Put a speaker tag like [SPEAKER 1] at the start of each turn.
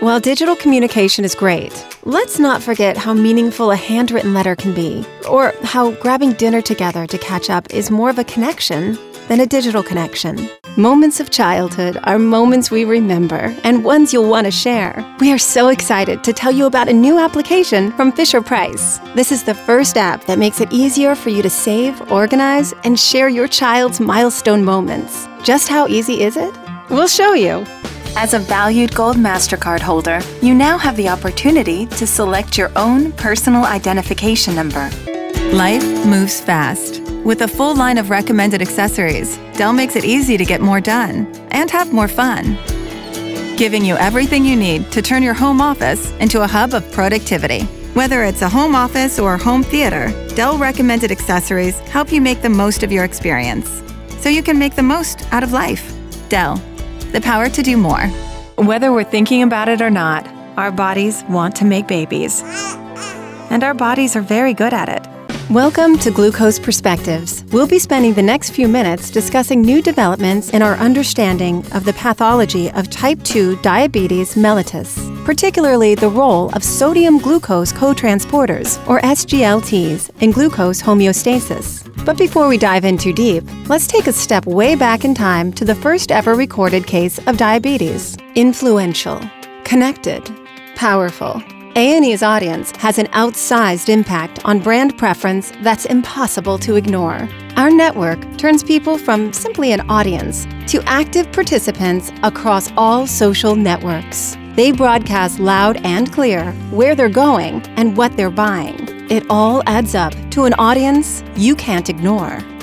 [SPEAKER 1] While digital communication is great, let's not forget how meaningful a handwritten letter can be, or how grabbing dinner together to catch up is more of a connection than a digital connection. Moments of childhood are moments we remember and ones you'll want to share. We are so excited to tell you about a new application from Fisher-Price. This is the first app that makes it easier for you to save, organize, and share your child's milestone moments. Just how easy is it? We'll show you.
[SPEAKER 2] As a valued Gold MasterCard holder, you now have the opportunity to select your own personal identification number. Life moves fast. With a full line of recommended accessories, Dell makes it easy to get more done and have more fun, giving you everything you need to turn your home office into a hub of productivity. Whether it's a home office or home theater, Dell recommended accessories help you make the most of your experience, so you can make the most out of life. Dell, the power to do more.
[SPEAKER 1] Whether we're thinking about it or not, our bodies want to make babies. And our bodies are very good at it. Welcome to Glucose Perspectives. We'll be spending the next few minutes discussing new developments in our understanding of the pathology of type 2 diabetes mellitus, particularly the role of sodium glucose cotransporters, or SGLTs, in glucose homeostasis. But before we dive in too deep, let's take a step way back in time to the first ever recorded case of diabetes. Influential, connected, powerful. A&E's audience has an outsized impact on brand preference that's impossible to ignore. Our network turns people from simply an audience to active participants across all social networks. They broadcast loud and clear where they're going and what they're buying. It all adds up to an audience you can't ignore.